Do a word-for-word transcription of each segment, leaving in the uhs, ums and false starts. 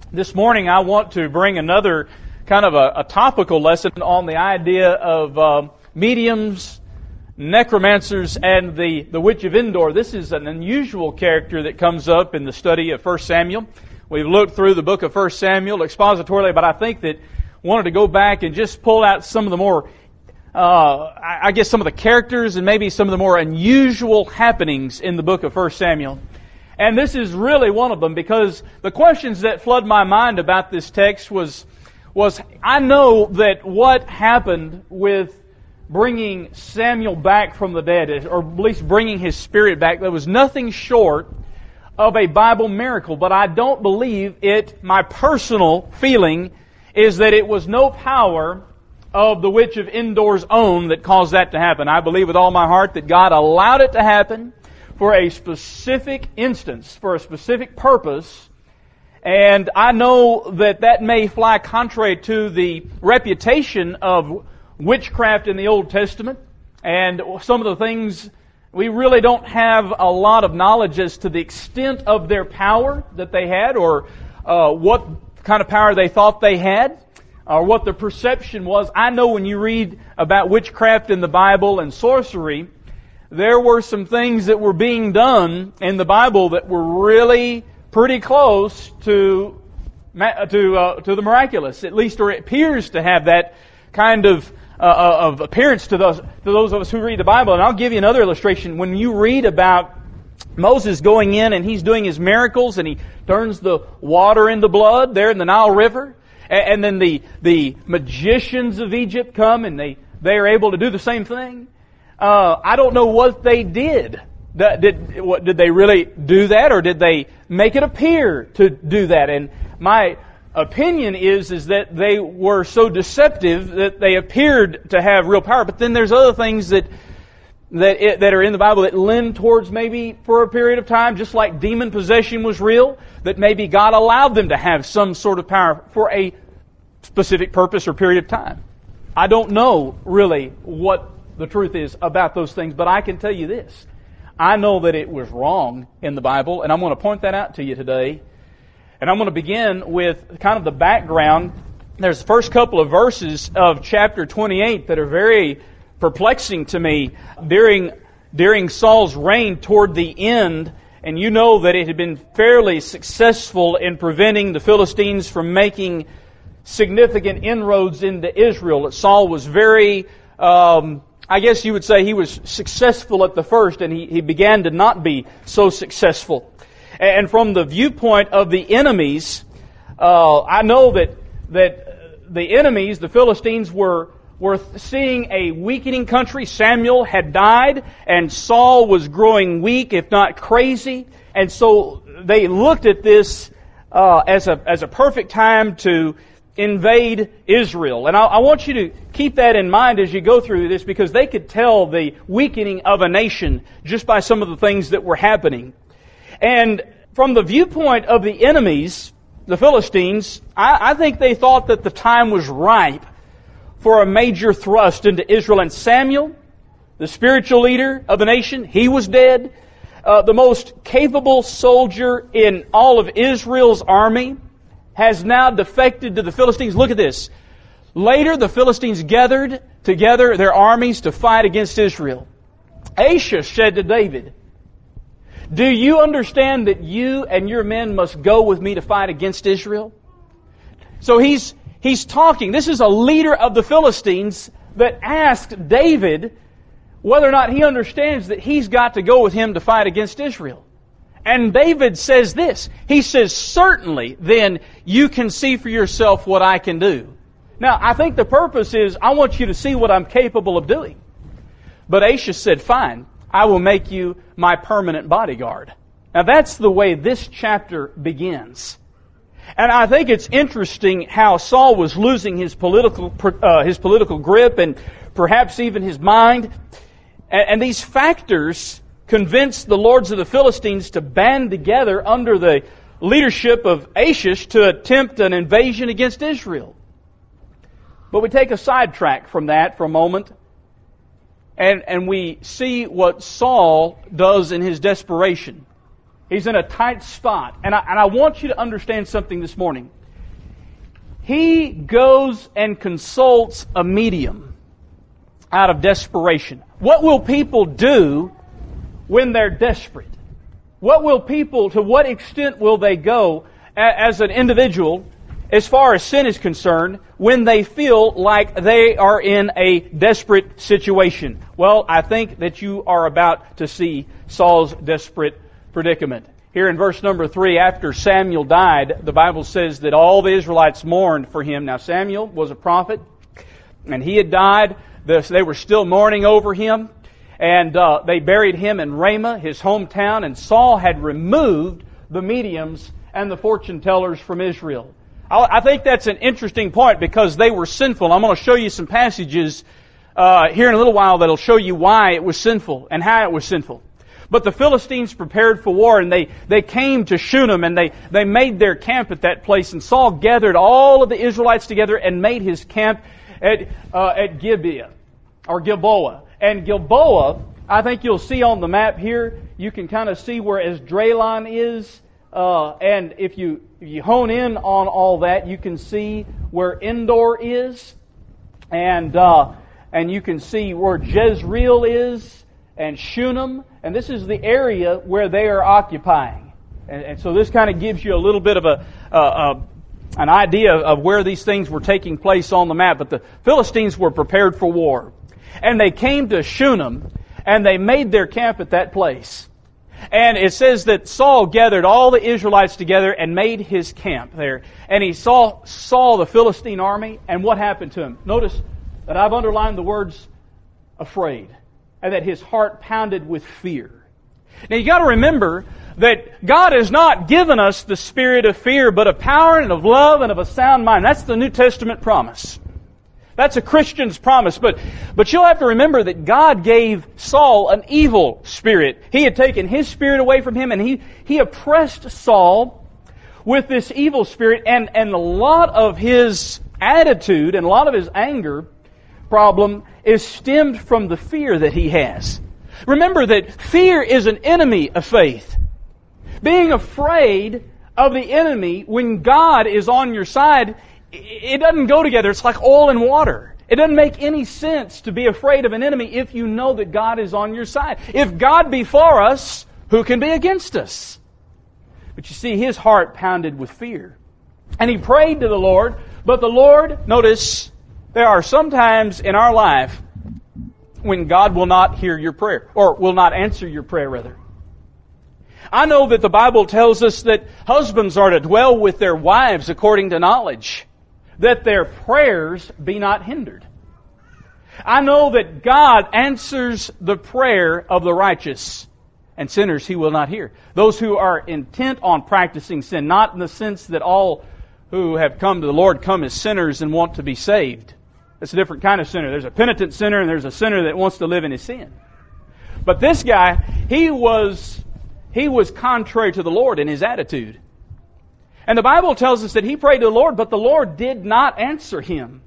This morning I want to bring another kind of a, a topical lesson on the idea of uh, mediums, necromancers, and the, the Witch of Endor. This is an unusual character that comes up in the study of First Samuel. We've looked through the book of First Samuel expositorily, but I think that wanted to go back and just pull out some of the more, uh, I guess some of the characters and maybe some of the more unusual happenings in the book of First Samuel. And this is really one of them, because the questions that flood my mind about this text was, was I know that what happened with bringing Samuel back from the dead, or at least bringing his spirit back, there was nothing short of a Bible miracle. But I don't believe it, my personal feeling is that it was no power of the Witch of Endor's own that caused that to happen. I believe with all my heart that God allowed it to happen for a specific instance, for a specific purpose. And I know that that may fly contrary to the reputation of witchcraft in the Old Testament. And some of the things, we really don't have a lot of knowledge as to the extent of their power that they had, or uh, what kind of power they thought they had, or what the perception was. I know when you read about witchcraft in the Bible and sorcery, there were some things that were being done in the Bible that were really pretty close to to uh, to the miraculous, at least, or it appears to have that kind of uh, of appearance to those to those of us who read the Bible. And I'll give you another illustration. When you read about Moses going in and he's doing his miracles and he turns the water into blood there in the Nile River, and, and then the the magicians of Egypt come and they they are able to do the same thing. Uh, I don't know what they did. Did, what, did they really do that, or did they make it appear to do that? And my opinion is, is that they were so deceptive that they appeared to have real power. But then there's other things that that it, that are in the Bible that lend towards maybe for a period of time, just like demon possession was real, that maybe God allowed them to have some sort of power for a specific purpose or period of time. I don't know really what the truth is about those things, but I can tell you this. I know that it was wrong in the Bible, and I'm going to point that out to you today. And I'm going to begin with kind of the background. There's the first couple of verses of chapter twenty-eight that are very perplexing to me during, during Saul's reign toward the end. And you know that it had been fairly successful in preventing the Philistines from making significant inroads into Israel. Saul was very... Um, I guess you would say he was successful at the first, and he, he began to not be so successful. And from the viewpoint of the enemies, uh, I know that that the enemies, the Philistines, were were seeing a weakening country. Samuel had died, and Saul was growing weak, if not crazy. And so they looked at this uh, as a as a perfect time to invade Israel. And I, I want you to keep that in mind as you go through this, because they could tell the weakening of a nation just by some of the things that were happening. And from the viewpoint of the enemies, the Philistines, I, I think they thought that the time was ripe for a major thrust into Israel. And Samuel, the spiritual leader of the nation, he was dead. Uh, the most capable soldier in all of Israel's army has now defected to the Philistines. Look at this. Later, the Philistines gathered together their armies to fight against Israel. Achish said to David, "Do you understand that you and your men must go with me to fight against Israel?" So he's he's talking. This is a leader of the Philistines that asked David whether or not he understands that he's got to go with him to fight against Israel. And David says this. He says, "Certainly, then, you can see for yourself what I can do." Now, I think the purpose is, I want you to see what I'm capable of doing. But Achish said, "Fine, I will make you my permanent bodyguard." Now, that's the way this chapter begins. And I think it's interesting how Saul was losing his political uh, his political grip and perhaps even his mind. And, and these factors convinced the lords of the Philistines to band together under the leadership of Achish to attempt an invasion against Israel. But we take a sidetrack from that for a moment, and, and we see what Saul does in his desperation. He's in a tight spot. And I, and I want you to understand something this morning. He goes and consults a medium out of desperation. What will people do when they're desperate? What will people, to what extent will they go as an individual, as far as sin is concerned, when they feel like they are in a desperate situation? Well, I think that you are about to see Saul's desperate predicament. Here in verse number three, after Samuel died, the Bible says that all the Israelites mourned for him. Now Samuel was a prophet, and he had died. They were still mourning over him, and uh, they buried him in Ramah, his hometown, and Saul had removed the mediums and the fortune tellers from Israel. I think that's an interesting point because they were sinful. I'm going to show you some passages uh, here in a little while that'll show you why it was sinful and how it was sinful. But the Philistines prepared for war, and they, they came to Shunem, and they, they made their camp at that place. And Saul gathered all of the Israelites together and made his camp at uh, at Gibeah, or Gilboa. And Gilboa, I think you'll see on the map here, you can kind of see where Esdraelon is. Uh, and if you if you hone in on all that, you can see where Endor is, and uh, and you can see where Jezreel is, and Shunem, and this is the area where they are occupying. And, and so this kind of gives you a little bit of a, uh, uh, an idea of where these things were taking place on the map. But the Philistines were prepared for war, and they came to Shunem, and they made their camp at that place. And it says that Saul gathered all the Israelites together and made his camp there. And he saw, saw the Philistine army, and what happened to him? Notice that I've underlined the words afraid, and that his heart pounded with fear. Now you got to remember that God has not given us the spirit of fear, but of power and of love and of a sound mind. That's the New Testament promise. That's a Christian's promise. But, but you'll have to remember that God gave Saul an evil spirit. He had taken his spirit away from him, and he, he oppressed Saul with this evil spirit, and, and a lot of his attitude and a lot of his anger problem is stemmed from the fear that he has. Remember that fear is an enemy of faith. Being afraid of the enemy when God is on your side, it doesn't go together. It's like oil and water. It doesn't make any sense to be afraid of an enemy if you know that God is on your side. If God be for us, who can be against us? But you see, his heart pounded with fear. And he prayed to the Lord, but the Lord, notice, there are some times in our life when God will not hear your prayer, or will not answer your prayer, rather. I know that the Bible tells us that husbands are to dwell with their wives according to knowledge, that their prayers be not hindered. I know that God answers the prayer of the righteous, and sinners He will not hear. Those who are intent on practicing sin, not in the sense that all who have come to the Lord come as sinners and want to be saved. That's a different kind of sinner. There's a penitent sinner and there's a sinner that wants to live in his sin. But this guy, he was, he was contrary to the Lord in his attitude. And the Bible tells us that he prayed to the Lord, but the Lord did not answer him.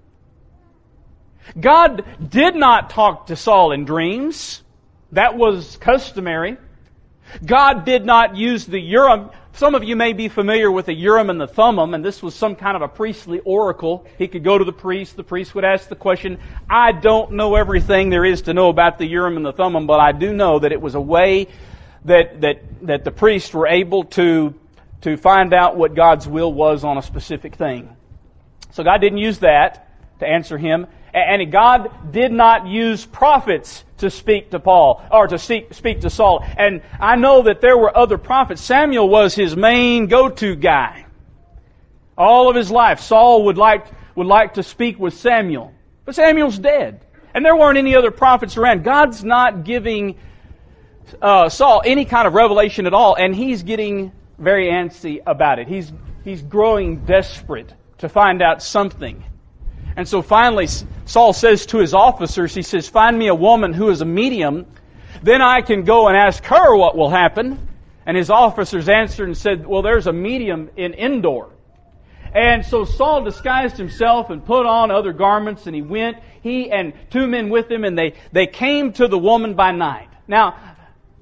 God did not talk to Saul in dreams. That was customary. God did not use the Urim. Some of you may be familiar with the Urim and the Thummim, and this was some kind of a priestly oracle. He could go to the priest. The priest would ask the question. I don't know everything there is to know about the Urim and the Thummim, but I do know that it was a way that that that the priests were able to to find out what God's will was on a specific thing. So God didn't use that to answer him. And God did not use prophets to speak to Paul, or to speak, speak to Saul. And I know that there were other prophets. Samuel was his main go-to guy. All of his life, Saul would like, would like to speak with Samuel. But Samuel's dead. And there weren't any other prophets around. God's not giving uh, Saul any kind of revelation at all, and he's getting very antsy about it. He's, he's growing desperate to find out something. And so finally, Saul says to his officers, he says, find me a woman who is a medium, then I can go and ask her what will happen. And his officers answered and said, well, there's a medium in Endor. And so Saul disguised himself and put on other garments, and he went, he and two men with him, and they, they came to the woman by night. Now,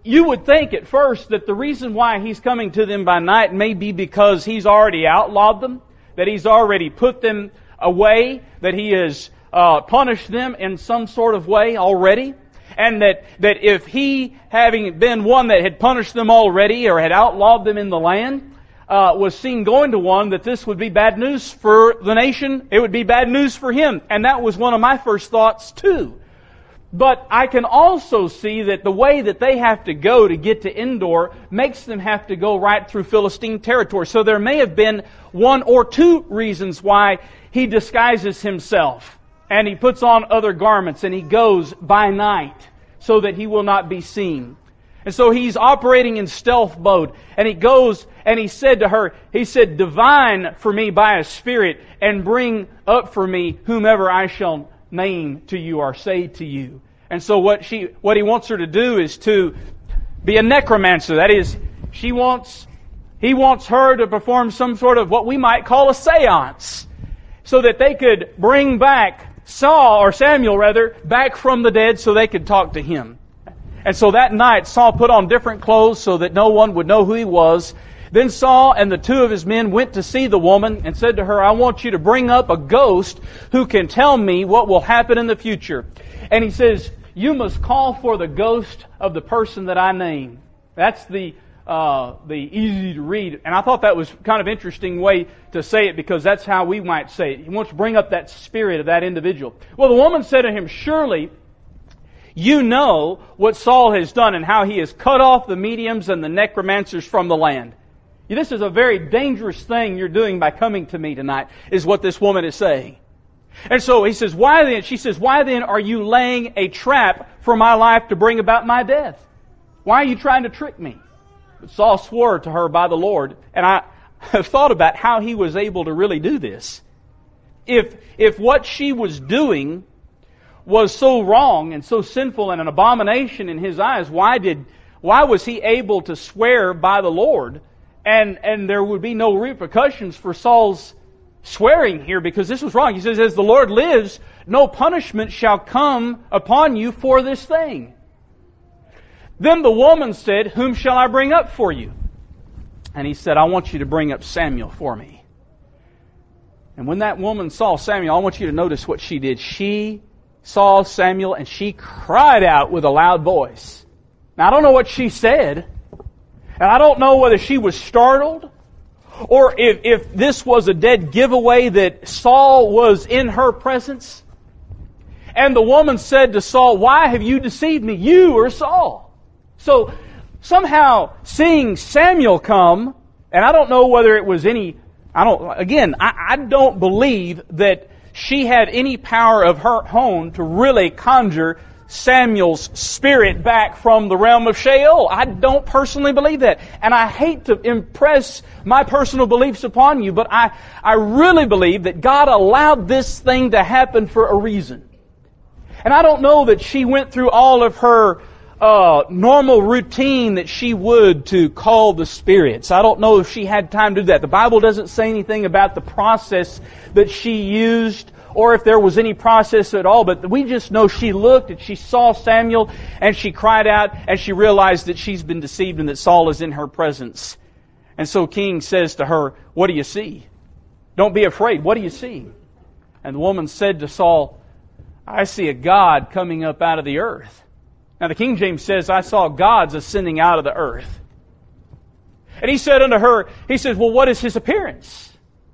you would think at first that the reason why he's coming to them by night may be because he's already outlawed them, that he's already put them away, that he has uh, punished them in some sort of way already, and that, that if he, having been one that had punished them already or had outlawed them in the land, uh, was seen going to one, that this would be bad news for the nation, it would be bad news for him. And that was one of my first thoughts too. But I can also see that the way that they have to go to get to Endor makes them have to go right through Philistine territory. So there may have been one or two reasons why he disguises himself and he puts on other garments and he goes by night so that he will not be seen. And so he's operating in stealth mode, and he goes and he said to her, he said, "Divine for me by a spirit, and bring up for me whomever I shall name to you or say to you." And so what she, what he wants her to do is to be a necromancer. That is, she wants, he wants her to perform some sort of what we might call a seance, so that they could bring back Saul, or Samuel rather, back from the dead so they could talk to him. And so that night Saul put on different clothes so that no one would know who he was. Then Saul and the two of his men went to see the woman and said to her, "I want you to bring up a ghost who can tell me what will happen in the future." And he says, "You must call for the ghost of the person that I name." That's the uh, the easy to read. And I thought that was kind of an interesting way to say it, because that's how we might say it. He wants to bring up that spirit of that individual. Well, the woman said to him, "Surely you know what Saul has done and how he has cut off the mediums and the necromancers from the land. This is a very dangerous thing you're doing by coming to me tonight," is what this woman is saying. And so he says, "Why then?" She says, "Why then are you laying a trap for my life to bring about my death? Why are you trying to trick me?" But Saul swore to her by the Lord, and I have thought about how he was able to really do this. If if what she was doing was so wrong and so sinful and an abomination in his eyes, why did why was he able to swear by the Lord? And and there would be no repercussions for Saul's swearing here, because this was wrong. He says, "As the Lord lives, no punishment shall come upon you for this thing." Then the woman said, "Whom shall I bring up for you?" And he said, "I want you to bring up Samuel for me." And when that woman saw Samuel, I want you to notice what she did. She saw Samuel and she cried out with a loud voice. Now, I don't know what she said, and I don't know whether she was startled or if, if this was a dead giveaway that Saul was in her presence. And the woman said to Saul, "Why have you deceived me? You are Saul." So somehow seeing Samuel come, and I don't know whether it was any, I don't, again, I, I don't believe that she had any power of her own to really conjure Samuel's spirit back from the realm of Sheol. I don't personally believe that. And I hate to impress my personal beliefs upon you, but I, I really believe that God allowed this thing to happen for a reason. And I don't know that she went through all of her uh, normal routine that she would to call the spirits. I don't know if she had time to do that. The Bible doesn't say anything about the process that she used, or if there was any process at all, but we just know she looked and she saw Samuel and she cried out and she realized that she's been deceived and that Saul is in her presence. And so King says to her, "What do you see? Don't be afraid. What do you see?" And the woman said to Saul, "I see a God coming up out of the earth." Now the King James says, "I saw gods ascending out of the earth." And he said unto her, he says, "Well, what is his appearance?"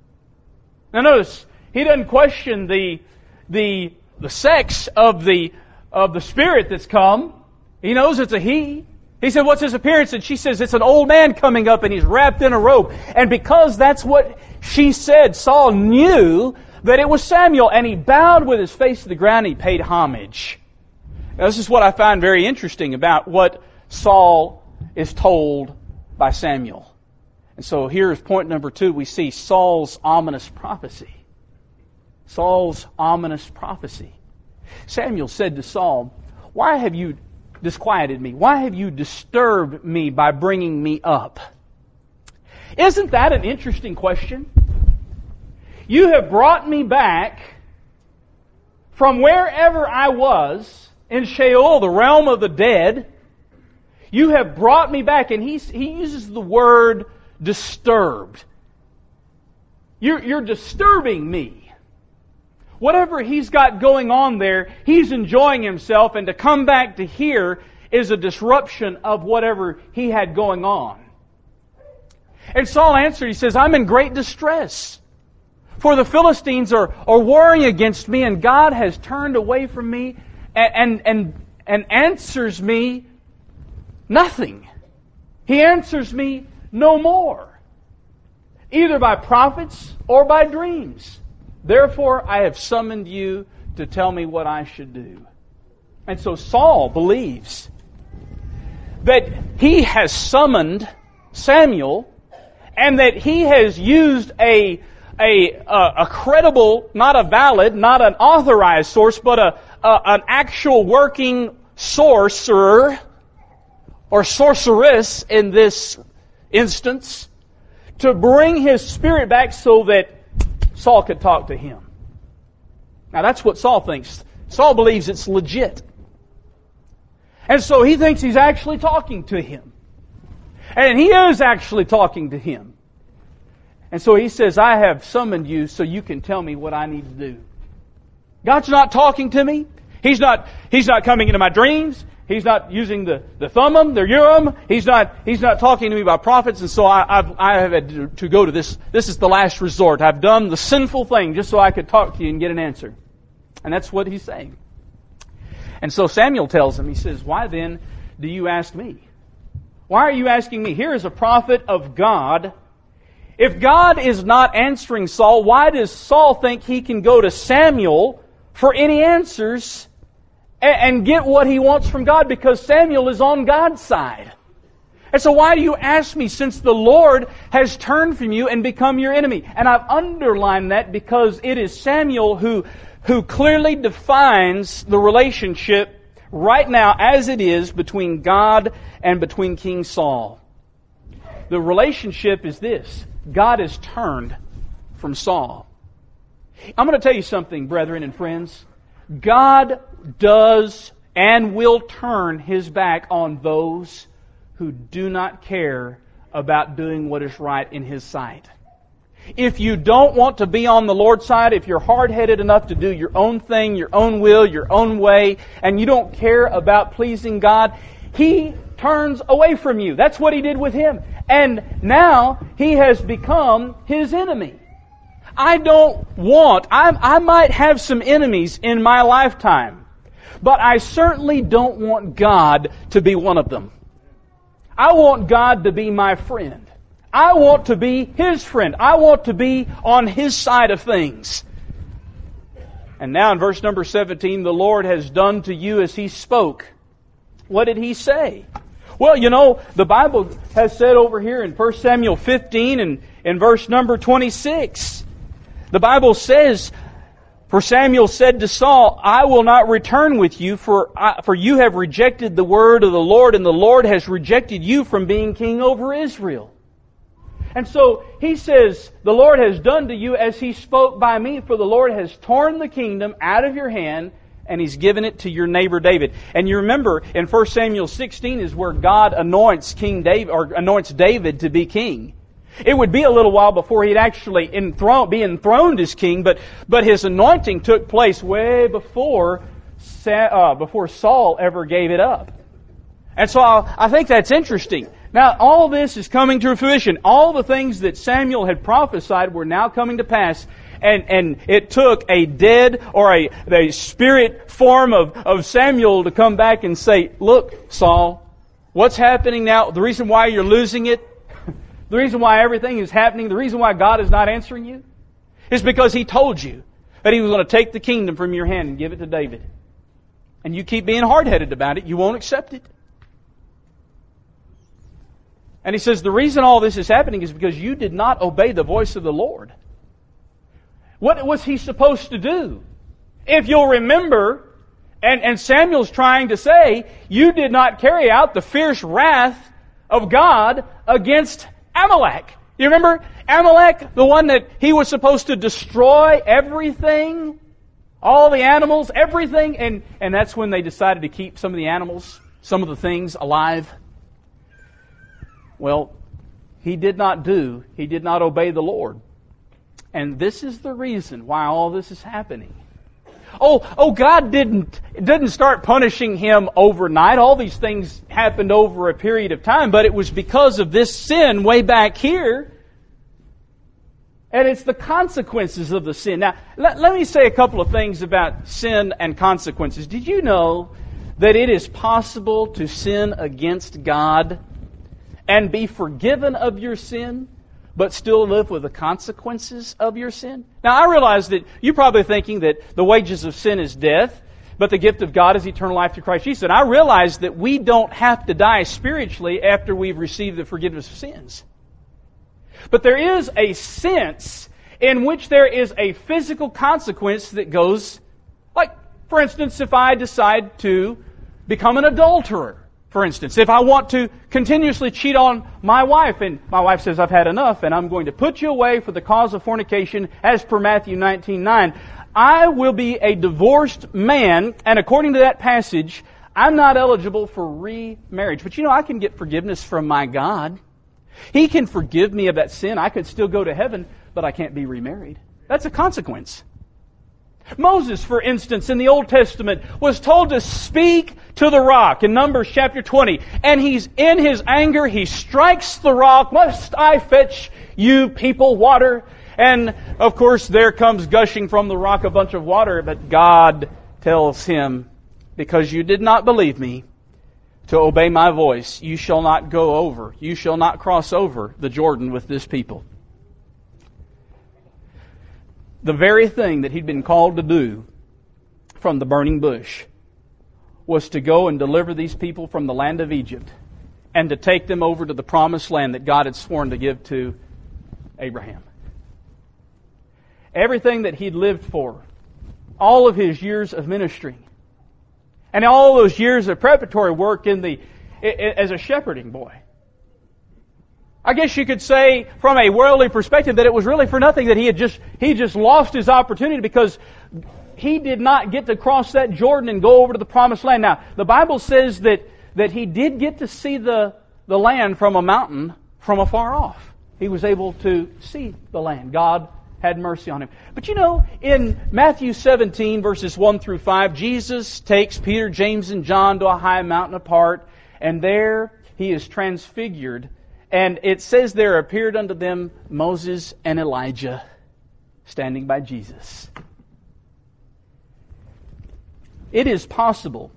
Now notice, he doesn't question the the the sex of the of the spirit that's come. He knows it's a he. He said, "What's his appearance?" And she says, "It's an old man coming up and he's wrapped in a robe." And because that's what she said, Saul knew that it was Samuel, and he bowed with his face to the ground and he paid homage. Now, this is what I find very interesting about what Saul is told by Samuel. And so here's point number two. We see Saul's ominous prophecy. Saul's ominous prophecy. Samuel said to Saul, "Why have you disquieted me? Why have you disturbed me by bringing me up?" Isn't that an interesting question? You have brought me back from wherever I was in Sheol, the realm of the dead. You have brought me back. And he, he uses the word disturbed. You're, you're disturbing me. Whatever he's got going on there, he's enjoying himself, and to come back to here is a disruption of whatever he had going on. And Saul answered, he says, I'm in great distress, for the Philistines are, are warring against me, and God has turned away from me and, and, and, and answers me nothing. He answers me no more, either by prophets or by dreams. Therefore, I have summoned you to tell me what I should do. And so Saul believes that he has summoned Samuel, and that he has used a, a, a credible, not a valid, not an authorized source, but a, a an actual working sorcerer or sorceress in this instance to bring his spirit back so that Saul could talk to him. Now that's what Saul thinks. Saul believes it's legit. And so he thinks he's actually talking to him. And he is actually talking to him. And so he says, I have summoned you so you can tell me what I need to do. God's not talking to me. He's not, He's not coming into my dreams. He's not using the, the Thummim, the Urim. He's not, He's not talking to me by prophets. And so I, I've, I have had to, to go to this. This is the last resort. I've done the sinful thing just so I could talk to you and get an answer. And that's what he's saying. And so Samuel tells him, he says, why then do you ask me? Why are you asking me? Here is a prophet of God. If God is not answering Saul, why does Saul think he can go to Samuel for any answers and get what he wants from God? Because Samuel is on God's side. And so why do you ask me, since the Lord has turned from you and become your enemy? And I've underlined that because it is Samuel who, who clearly defines the relationship right now as it is between God and between King Saul. The relationship is this. God has turned from Saul. I'm going to tell you something, brethren and friends. God does and will turn His back on those who do not care about doing what is right in His sight. If you don't want to be on the Lord's side, if you're hard-headed enough to do your own thing, your own will, your own way, and you don't care about pleasing God, He turns away from you. That's what He did with him. And now He has become his enemy. I don't want, I, I might have some enemies in my lifetime, but I certainly don't want God to be one of them. I want God to be my friend. I want to be His friend. I want to be on His side of things. And now in verse number seventeen, the Lord has done to you as He spoke. What did He say? Well, you know, the Bible has said over here in First Samuel fifteen and in verse number twenty-six, the Bible says, for Samuel said to Saul, I will not return with you, for I, for you have rejected the word of the Lord, and the Lord has rejected you from being king over Israel. And so he says, the Lord has done to you as He spoke by me, for the Lord has torn the kingdom out of your hand, and He's given it to your neighbor David. And you remember in First Samuel sixteen is where God anoints King David, or anoints David to be king. It would be a little while before he'd actually enthroned, be enthroned as king, but but his anointing took place way before uh, before Saul ever gave it up. And so I, I think that's interesting. Now, all this is coming to fruition. All the things that Samuel had prophesied were now coming to pass. And, and it took a dead or a, a spirit form of, of Samuel to come back and say, look, Saul, what's happening now? The reason why you're losing it, the reason why everything is happening, the reason why God is not answering you, is because He told you that He was going to take the kingdom from your hand and give it to David. And you keep being hard-headed about it, you won't accept it. And He says the reason all this is happening is because you did not obey the voice of the Lord. What was He supposed to do? If you'll remember, and, and Samuel's trying to say, you did not carry out the fierce wrath of God against Amalek. You remember Amalek, the one that he was supposed to destroy everything? All the animals, everything. And, and that's when they decided to keep some of the animals, some of the things alive. Well, he did not do, he did not obey the Lord. And this is the reason why all this is happening. Oh, oh, God didn't, didn't start punishing him overnight. All these things happened over a period of time, but it was because of this sin way back here. And it's the consequences of the sin. Now, let, let me say a couple of things about sin and consequences. Did you know that it is possible to sin against God and be forgiven of your sin, but still live with the consequences of your sin? Now, I realize that you're probably thinking that the wages of sin is death, but the gift of God is eternal life through Christ Jesus. And I realize that we don't have to die spiritually after we've received the forgiveness of sins. But there is a sense in which there is a physical consequence that goes, like, for instance, if I decide to become an adulterer, for instance, if I want to continuously cheat on my wife, and my wife says, I've had enough, and I'm going to put you away for the cause of fornication, as per Matthew nineteen nine, I will be a divorced man, and according to that passage, I'm not eligible for remarriage. But you know, I can get forgiveness from my God. He can forgive me of that sin. I could still go to heaven, but I can't be remarried. That's a consequence. Moses, for instance, in the Old Testament, was told to speak to the rock in Numbers chapter twenty. And he's in his anger, he strikes the rock. Must I fetch you people water? And of course, there comes gushing from the rock a bunch of water. But God tells him, because you did not believe me, to obey my voice, you shall not go over, you shall not cross over the Jordan with this people. The very thing that he'd been called to do from the burning bush was to go and deliver these people from the land of Egypt and to take them over to the promised land that God had sworn to give to Abraham. Everything that he'd lived for, all of his years of ministry, and all those years of preparatory work in the as a shepherding boy. I guess you could say from a worldly perspective that it was really for nothing, that he had just he just lost his opportunity because he did not get to cross that Jordan and go over to the promised land. Now, the Bible says that, that he did get to see the, the land from a mountain from afar off. He was able to see the land. God had mercy on him. But you know, in Matthew seventeen, verses one through five, Jesus takes Peter, James, and John to a high mountain apart, and there he is transfigured. And it says there appeared unto them Moses and Elijah standing by Jesus. It is possible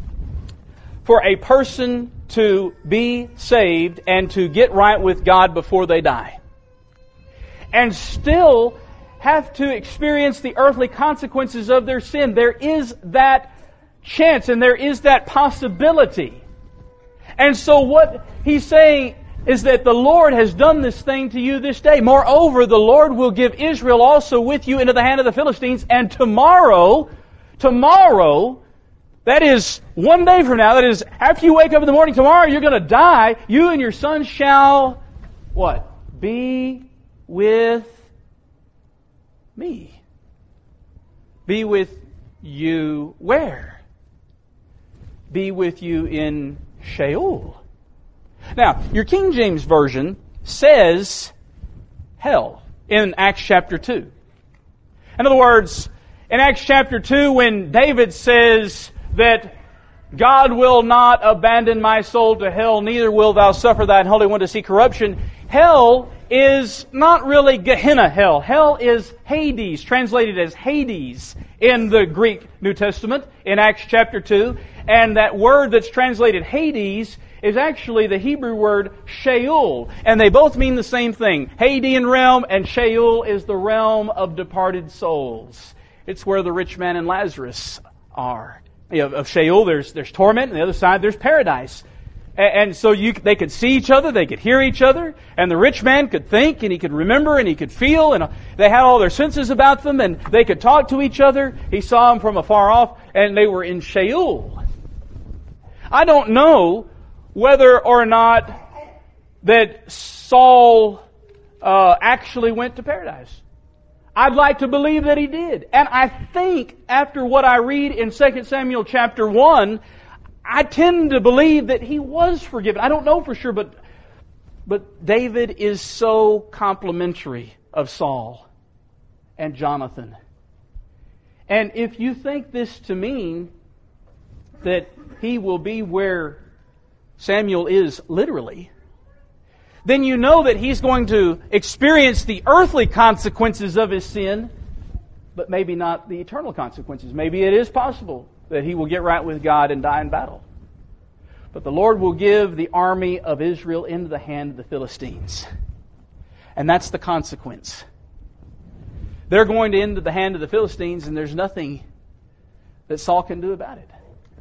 for a person to be saved and to get right with God before they die, and still have to experience the earthly consequences of their sin. There is that chance and there is that possibility. And so what he's saying is that the Lord has done this thing to you this day. Moreover, the Lord will give Israel also with you into the hand of the Philistines, and tomorrow, tomorrow, that is one day from now, that is after you wake up in the morning, tomorrow you're going to die, you and your son shall, what? Be with me. Be with you where? Be with you in Sheol. Now, your King James Version says hell in Acts chapter two. In other words, in Acts chapter two, when David says that God will not abandon my soul to hell, neither will thou suffer thine Holy One to see corruption, hell is not really Gehenna hell. Hell is Hades, translated as Hades in the Greek New Testament in Acts chapter two. And that word that's translated Hades is actually the Hebrew word Sheol. And they both mean the same thing. Hadean realm, and Sheol is the realm of departed souls. It's where the rich man and Lazarus are. You know, of Sheol, there's, there's torment, and the other side there's paradise. And, and so you, they could see each other, they could hear each other, and the rich man could think, and he could remember, and he could feel, and they had all their senses about them, and they could talk to each other. He saw them from afar off, and they were in Sheol. I don't know whether or not that Saul uh, actually went to paradise. I'd like to believe that he did. And I think after what I read in Second Samuel chapter one, I tend to believe that he was forgiven. I don't know for sure, but But David is so complimentary of Saul and Jonathan. And if you think this to mean that he will be where Samuel is literally, then you know that he's going to experience the earthly consequences of his sin, but maybe not the eternal consequences. Maybe it is possible that he will get right with God and die in battle. But the Lord will give the army of Israel into the hand of the Philistines. And that's the consequence. They're going to into the hand of the Philistines, and there's nothing that Saul can do about it.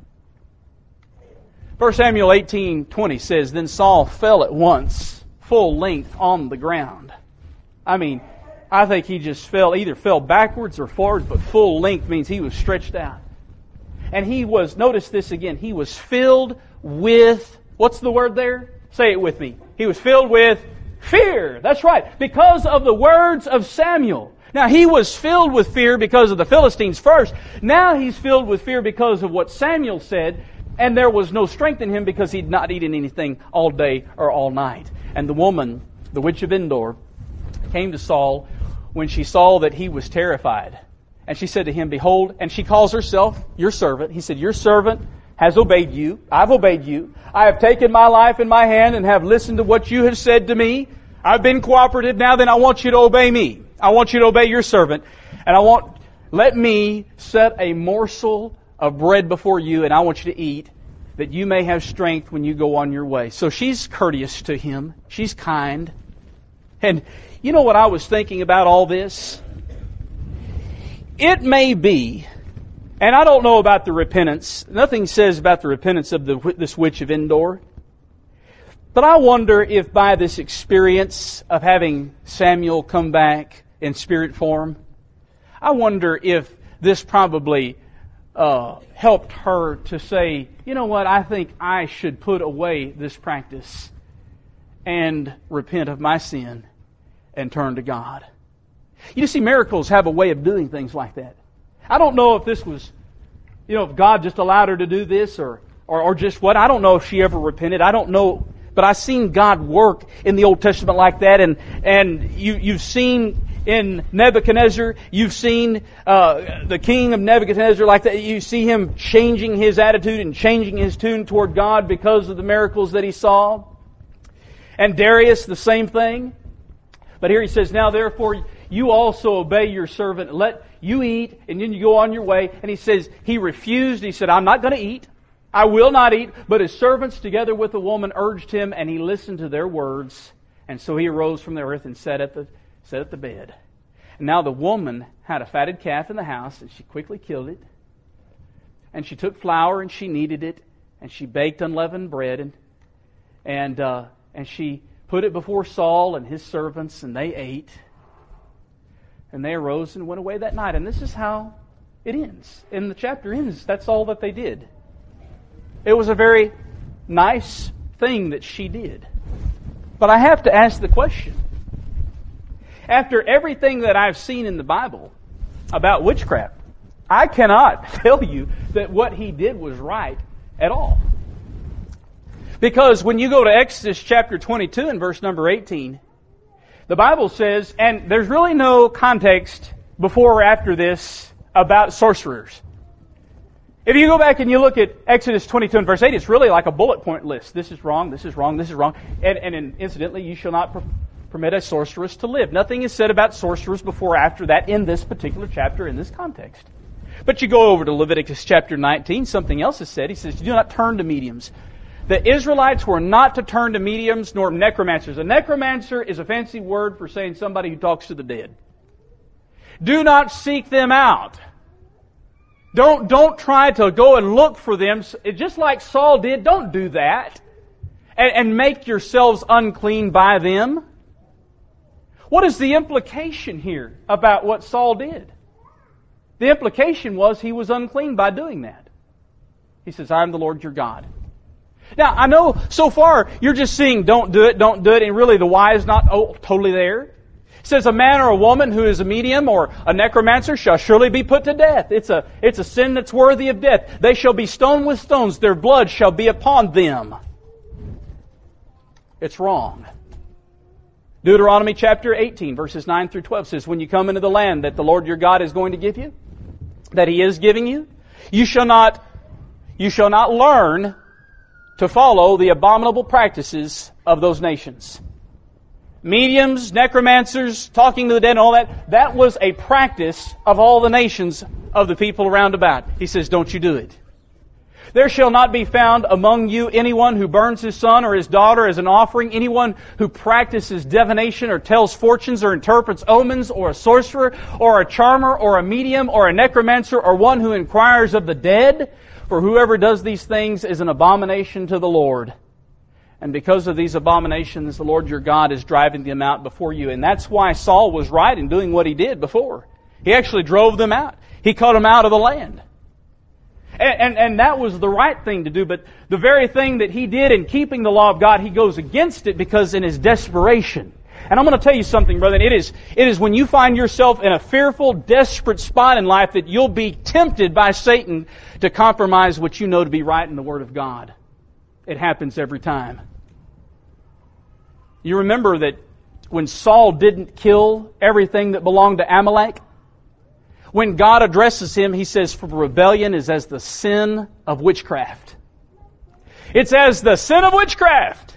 First Samuel eighteen twenty says, Then Saul fell at once, full length on the ground. I mean, I think he just fell, either fell backwards or forwards, but full length means he was stretched out. And he was, notice this again, he was filled with, what's the word there? Say it with me. He was filled with fear. That's right. Because of the words of Samuel. Now, he was filled with fear because of the Philistines first. Now he's filled with fear because of what Samuel said. And there was no strength in him because he'd not eaten anything all day or all night. And the woman, the witch of Endor, came to Saul when she saw that he was terrified. And she said to him, Behold, and she calls herself your servant. He said, Your servant has obeyed you. I've obeyed you. I have taken my life in my hand and have listened to what you have said to me. I've been cooperative. Now then I want you to obey me. I want you to obey your servant. And I want, let me set a morsel of bread before you, and I want you to eat, that you may have strength when you go on your way. So she's courteous to him. She's kind. And you know what I was thinking about all this? It may be, and I don't know about the repentance. Nothing says about the repentance of the, this witch of Endor. But I wonder if by this experience of having Samuel come back in spirit form, I wonder if this probably uh, helped her to say, you know what, I think I should put away this practice and repent of my sin and turn to God. You see, miracles have a way of doing things like that. I don't know if this was, you know, if God just allowed her to do this or, or, or just what. I don't know if she ever repented. I don't know. But I've seen God work in the Old Testament like that. And, and you, you've seen in Nebuchadnezzar, you've seen uh, the king of Nebuchadnezzar like that. You see him changing his attitude and changing his tune toward God because of the miracles that he saw. And Darius, the same thing. But here he says, Now therefore you also obey your servant. Let you eat, and then you go on your way. And he says, he refused. He said, I'm not going to eat. I will not eat. But his servants, together with the woman, urged him, and he listened to their words. And so he arose from the earth and sat at the, sat at the bed. And now the woman had a fatted calf in the house, and she quickly killed it. And she took flour, and she kneaded it, and she baked unleavened bread, and and uh, and she put it before Saul and his servants, and they ate. And they arose and went away that night. And this is how it ends. And the chapter ends. That's all that they did. It was a very nice thing that she did. But I have to ask the question. After everything that I've seen in the Bible about witchcraft, I cannot tell you that what he did was right at all. Because when you go to Exodus chapter twenty-two and verse number eighteen, the Bible says, and there's really no context before or after this about sorcerers. If you go back and you look at Exodus twenty-two and verse eight, it's really like a bullet point list. This is wrong, this is wrong, this is wrong. And, and incidentally, you shall not per- permit a sorceress to live. Nothing is said about sorcerers before or after that in this particular chapter, in this context. But you go over to Leviticus chapter nineteen, something else is said. He says, do not turn to mediums. The Israelites were not to turn to mediums nor necromancers. A necromancer is a fancy word for saying somebody who talks to the dead. Do not seek them out. Don't, don't try to go and look for them. Just like Saul did, don't do that. And, and make yourselves unclean by them. What is the implication here about what Saul did? The implication was he was unclean by doing that. He says, I am the Lord your God. Now, I know so far you're just seeing don't do it, don't do it, and really the why is not oh, totally there. It says a man or a woman who is a medium or a necromancer shall surely be put to death. It's a, it's a sin that's worthy of death. They shall be stoned with stones. Their blood shall be upon them. It's wrong. Deuteronomy chapter eighteen, verses nine through twelve says, when you come into the land that the Lord your God is going to give you, that He is giving you, you shall not, you shall not learn to follow the abominable practices of those nations. Mediums, necromancers, talking to the dead and all that, that was a practice of all the nations of the people around about. He says, don't you do it. There shall not be found among you anyone who burns his son or his daughter as an offering, anyone who practices divination or tells fortunes or interprets omens, or a sorcerer or a charmer or a medium or a necromancer or one who inquires of the dead. For whoever does these things is an abomination to the Lord. And because of these abominations, the Lord your God is driving them out before you. And that's why Saul was right in doing what he did before. He actually drove them out. He cut them out of the land. And, and, and that was the right thing to do, but the very thing that he did in keeping the law of God, he goes against it because in his desperation. And I'm going to tell you something, brother. It is, it is when you find yourself in a fearful, desperate spot in life that you'll be tempted by Satan to compromise what you know to be right in the Word of God. It happens every time. You remember that when Saul didn't kill everything that belonged to Amalek, when God addresses him, He says, for rebellion is as the sin of witchcraft. It's as the sin of witchcraft.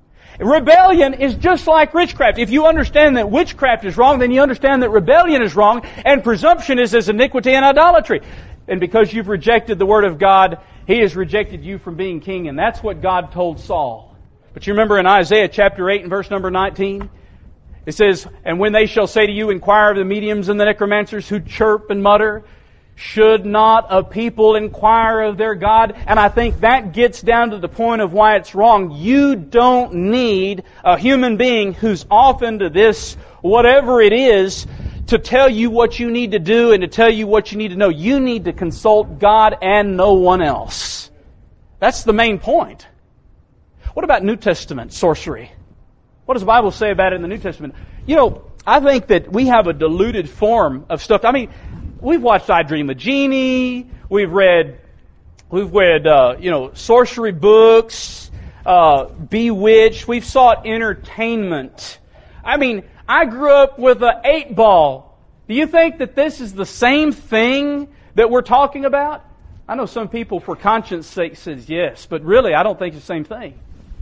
Rebellion is just like witchcraft. If you understand that witchcraft is wrong, then you understand that rebellion is wrong, and presumption is as iniquity and idolatry. And because you've rejected the Word of God, He has rejected you from being king, and that's what God told Saul. But you remember in Isaiah chapter eight and verse number nineteen, it says, and when they shall say to you, inquire of the mediums and the necromancers who chirp and mutter, should not a people inquire of their God? And I think that gets down to the point of why it's wrong. You don't need a human being who's off into this, whatever it is, to tell you what you need to do and to tell you what you need to know. You need to consult God and no one else. That's the main point. What about New Testament sorcery? What does the Bible say about it in the New Testament? You know, I think that we have a diluted form of stuff. I mean, we've watched I Dream of Jeannie. We've read, we've read, uh, you know, sorcery books, uh, Bewitched. We've sought entertainment. I mean, I grew up with an eight ball. Do you think that this is the same thing that we're talking about? I know some people, for conscience sake, says yes, but really, I don't think it's the same thing.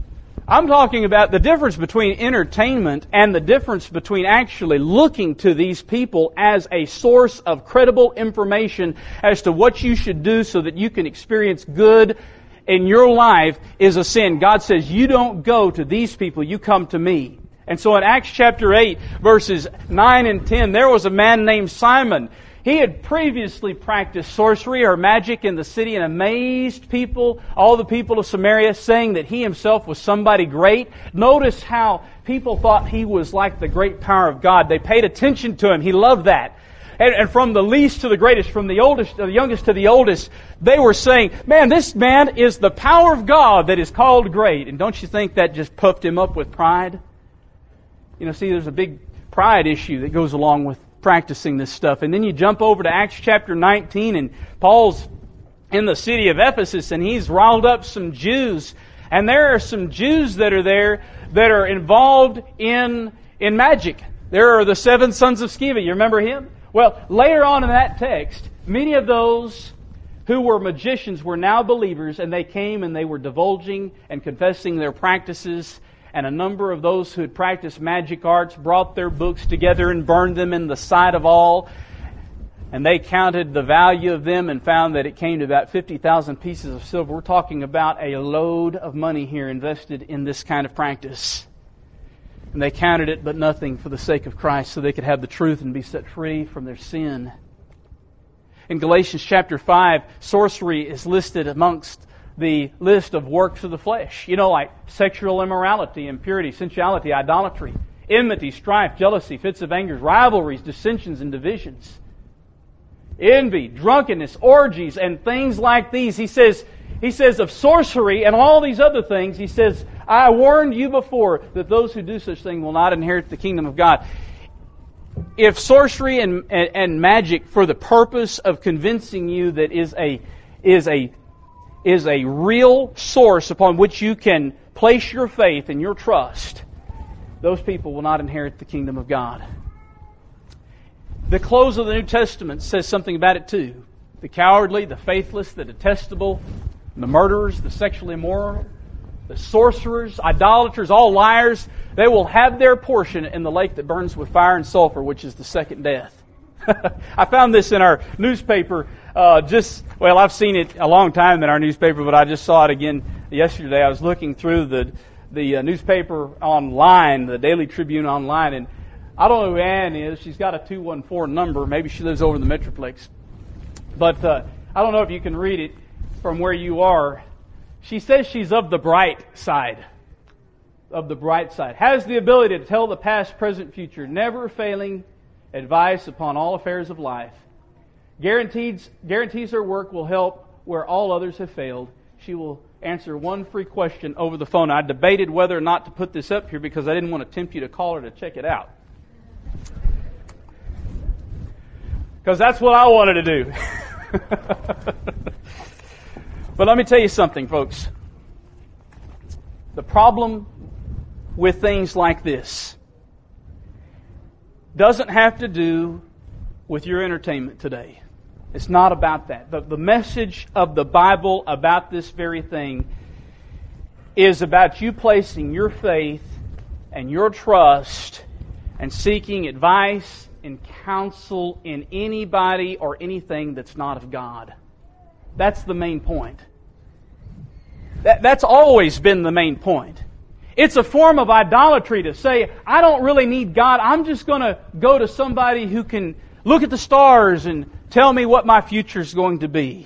I'm talking about the difference between entertainment and the difference between actually looking to these people as a source of credible information as to what you should do so that you can experience good in your life is a sin. God says, you don't go to these people, you come to me. And so in Acts chapter eight, verses nine and ten, there was a man named Simon. He had previously practiced sorcery or magic in the city and amazed people, all the people of Samaria, saying that he himself was somebody great. Notice how people thought he was like the great power of God. They paid attention to him. He loved that. And, and from the least to the greatest, from the oldest, the youngest to the oldest, they were saying, man, this man is the power of God that is called great. And don't you think that just puffed him up with pride? You know, see, there's a big pride issue that goes along with practicing this stuff. And then you jump over to Acts chapter nineteen, and Paul's in the city of Ephesus, and he's riled up some Jews. And there are some Jews that are there that are involved in, in magic. There are the seven sons of Sceva. You remember him? Well, later on in that text, many of those who were magicians were now believers, and they came and they were divulging and confessing their practices. And a number of those who had practiced magic arts brought their books together and burned them in the sight of all. And they counted the value of them and found that it came to about fifty thousand pieces of silver. We're talking about a load of money here invested in this kind of practice. And they counted it but nothing for the sake of Christ, so they could have the truth and be set free from their sin. In Galatians chapter five, sorcery is listed amongst the list of works of the flesh. You know, like sexual immorality, impurity, sensuality, idolatry, enmity, strife, jealousy, fits of anger, rivalries, dissensions, and divisions. Envy, drunkenness, orgies, and things like these. He says, he says of sorcery and all these other things, he says, I warned you before that those who do such things will not inherit the kingdom of God. If sorcery and, and, and magic for the purpose of convincing you that is a is a is a real source upon which you can place your faith and your trust, those people will not inherit the kingdom of God. The close of the New Testament says something about it too. The cowardly, the faithless, the detestable, the murderers, the sexually immoral, the sorcerers, idolaters, all liars, they will have their portion in the lake that burns with fire and sulfur, which is the second death. I found this in our newspaper. Uh, just well, I've seen it a long time in our newspaper, but I just saw it again yesterday. I was looking through the the uh, newspaper online, the Daily Tribune online, and I don't know who Ann is. She's got a two one four number. Maybe she lives over in the Metroplex. But uh, I don't know if you can read it from where you are. She says she's of the bright side. Of the bright side. Has the ability to tell the past, present, future, never failing advice upon all affairs of life. Guarantees, guarantees her work will help where all others have failed. She will answer one free question over the phone. I debated whether or not to put this up here because I didn't want to tempt you to call her to check it out. Because that's what I wanted to do. But let me tell you something, folks. The problem with things like this doesn't have to do with your entertainment today. It's not about that. The, the message of the Bible about this very thing is about you placing your faith and your trust and seeking advice and counsel in anybody or anything that's not of God. That's the main point. That, that's always been the main point. It's a form of idolatry to say, I don't really need God. I'm just going to go to somebody who can look at the stars and tell me what my future is going to be.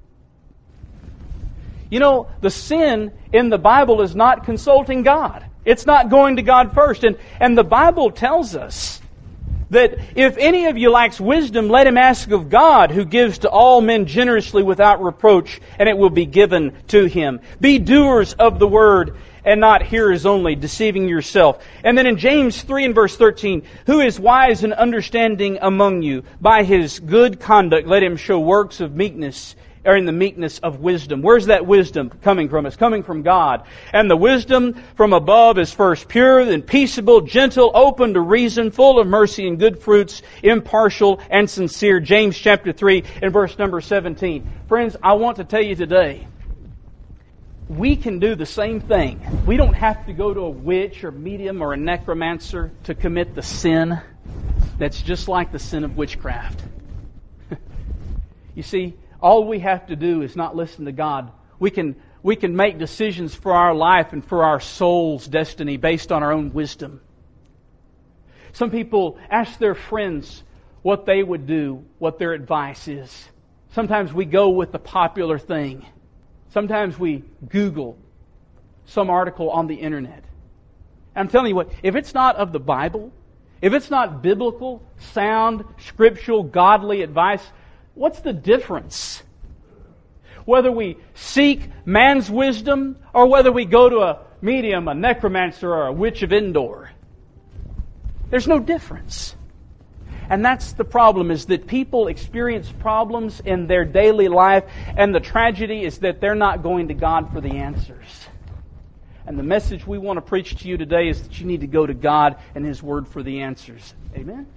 You know, the sin in the Bible is not consulting God. It's not going to God first. And, and the Bible tells us that if any of you lacks wisdom, let him ask of God, who gives to all men generously without reproach, and it will be given to him. Be doers of the word, and not hearers only, deceiving yourself. And then in James three and verse thirteen, who is wise and understanding among you? By his good conduct let him show works of meekness, or in the meekness of wisdom. Where's that wisdom coming from? It's coming from God. And the wisdom from above is first pure, then peaceable, gentle, open to reason, full of mercy and good fruits, impartial and sincere. James chapter three and verse number seventeen. Friends, I want to tell you today, we can do the same thing. We don't have to go to a witch or medium or a necromancer to commit the sin that's just like the sin of witchcraft. You see, all we have to do is not listen to God. We can, we can make decisions for our life and for our soul's destiny based on our own wisdom. Some people ask their friends what they would do, what their advice is. Sometimes we go with the popular thing. Sometimes we Google some article on the internet. I'm telling you what, if it's not of the Bible, if it's not biblical, sound, scriptural, godly advice, what's the difference? Whether we seek man's wisdom or whether we go to a medium, a necromancer, or a witch of Endor. There's no difference. And that's the problem, is that people experience problems in their daily life, and the tragedy is that they're not going to God for the answers. And the message we want to preach to you today is that you need to go to God and His Word for the answers. Amen?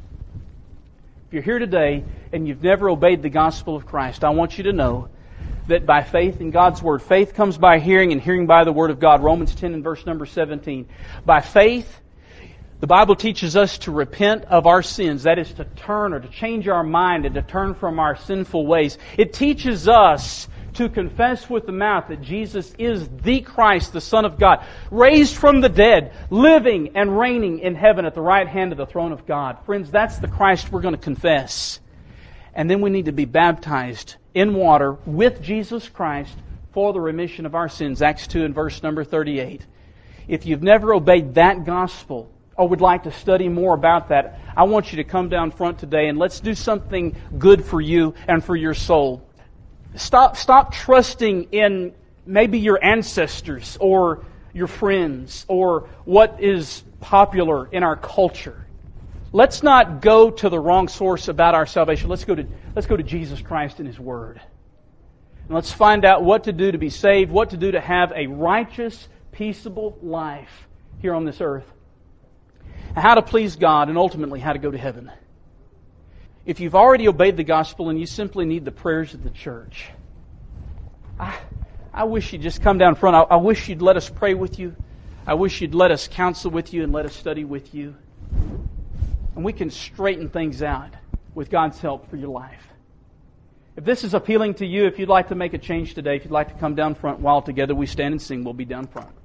If you're here today and you've never obeyed the gospel of Christ, I want you to know that by faith in God's Word, faith comes by hearing and hearing by the Word of God. Romans ten and verse number seventeen. By faith, the Bible teaches us to repent of our sins. That is to turn or to change our mind and to turn from our sinful ways. It teaches us to confess with the mouth that Jesus is the Christ, the Son of God, raised from the dead, living and reigning in heaven at the right hand of the throne of God. Friends, that's the Christ we're going to confess. And then we need to be baptized in water with Jesus Christ for the remission of our sins. Acts two and verse number thirty-eight. If you've never obeyed that gospel, or would like to study more about that, I want you to come down front today and let's do something good for you and for your soul. Stop, stop trusting in maybe your ancestors or your friends or what is popular in our culture. Let's not go to the wrong source about our salvation. Let's go to, let's go to Jesus Christ and His Word. And let's find out what to do to be saved, what to do to have a righteous, peaceable life here on this earth. how to please God, and ultimately how to go to heaven. If you've already obeyed the gospel and you simply need the prayers of the church, I, I wish you'd just come down front. I, I wish you'd let us pray with you. I wish you'd let us counsel with you and let us study with you. And we can straighten things out with God's help for your life. If this is appealing to you, if you'd like to make a change today, if you'd like to come down front while together we stand and sing, we'll be down front.